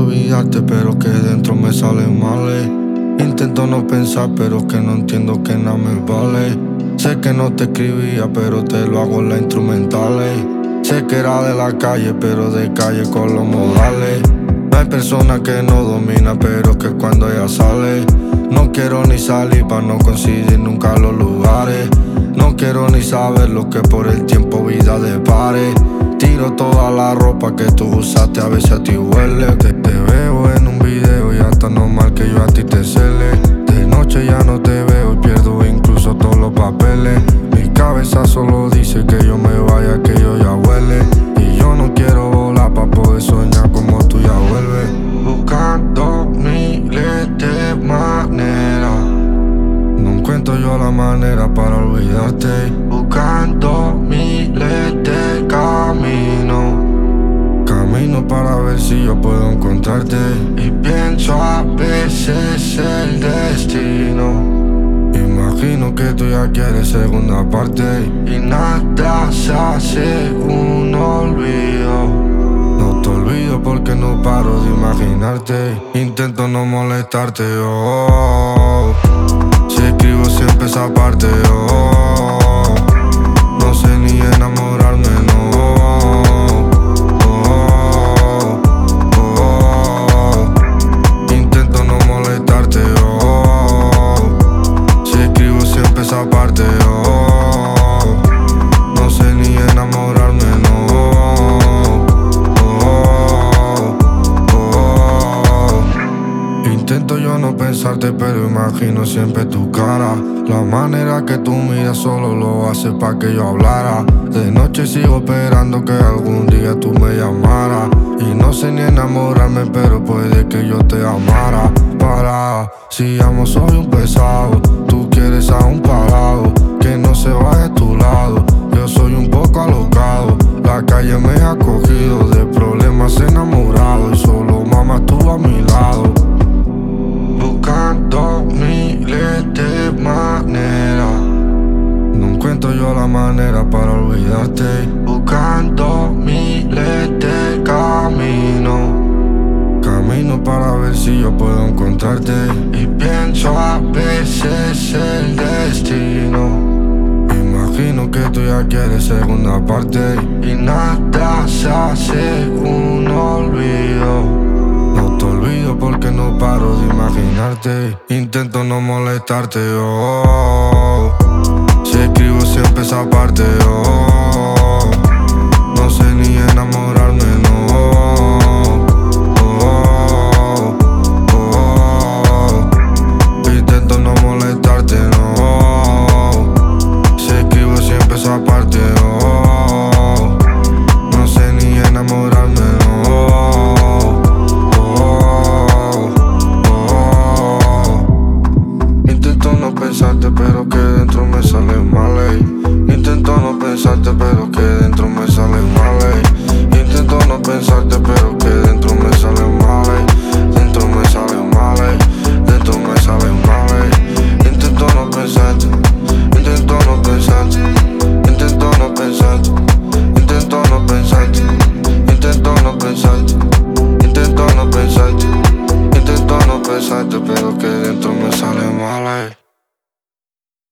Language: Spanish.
olvidarte, pero que dentro me sale mal. Intento no pensar, pero que no entiendo que nada me vale. Sé que no te escribía, pero te lo hago en la instrumental. Sé que era de la calle, pero de calle con los modales. No hay persona que no domina, pero que cuando ella sale, no quiero ni salir pa' no coincidir nunca los lugares. No quiero ni saber lo que por el tiempo vida depare. Tiro toda la ropa que tú usaste, a veces a ti huele. Te veo en un video y hasta normal que yo a ti te cele. De noche ya no te veo y pierdo incluso todos los papeles. Mi cabeza solo dice que yo me vaya, que yo ya huele. Y yo no quiero volar pa' poder soñar como tú ya vuelves. Buscando miles de maneras, no encuentro yo la manera para olvidarte. Buscando miles de caminos, camino para ver si yo puedo encontrarte. Y pienso a veces el destino. Imagino que tú ya quieres segunda parte y nada se hace un olvido. No te olvido porque no paro de imaginarte. Intento no molestarte, oh. Si escribo siempre esa parte, oh. No sé ni enamorarme, no. Oh, oh, oh. Intento no molestarte, oh. Si escribo siempre esa parte, oh. No sé ni enamorarme, no. Oh, oh, oh. Intento yo no pensarte, pero imagino siempre tu cara. La manera que tú miras solo lo hace pa' que yo hablara. De noche sigo esperando que algún día tú me llamaras. Y no sé ni enamorarme, pero puede que yo te amara. Para, si amo soy un pesado, tú quieres a un parado, que no se vaya a tu lado. Yo soy un poco alocado, la calle me ha cogido, de problemas enamorado y solo mamá estuvo a mi lado. Buscando miles de maneras, no encuentro yo la manera para olvidarte. Buscando miles de caminos, camino para ver si yo puedo encontrarte. Y pienso a veces el destino. Imagino que tú ya quieres segunda parte y nada se hace un olvido. No te olvido porque no paro de imaginarte. Intento no molestarte, oh. Si escribo siempre esa parte, oh. No sé ni enamorarme, no. Oh, oh, oh. Intento no molestarte, no. Si escribo siempre esa parte, oh. No sé ni enamorarme, no. Pensarte pero que dentro me sale mal, Intento no pensarte pero que dentro me sale mal, Intento no pensarte pero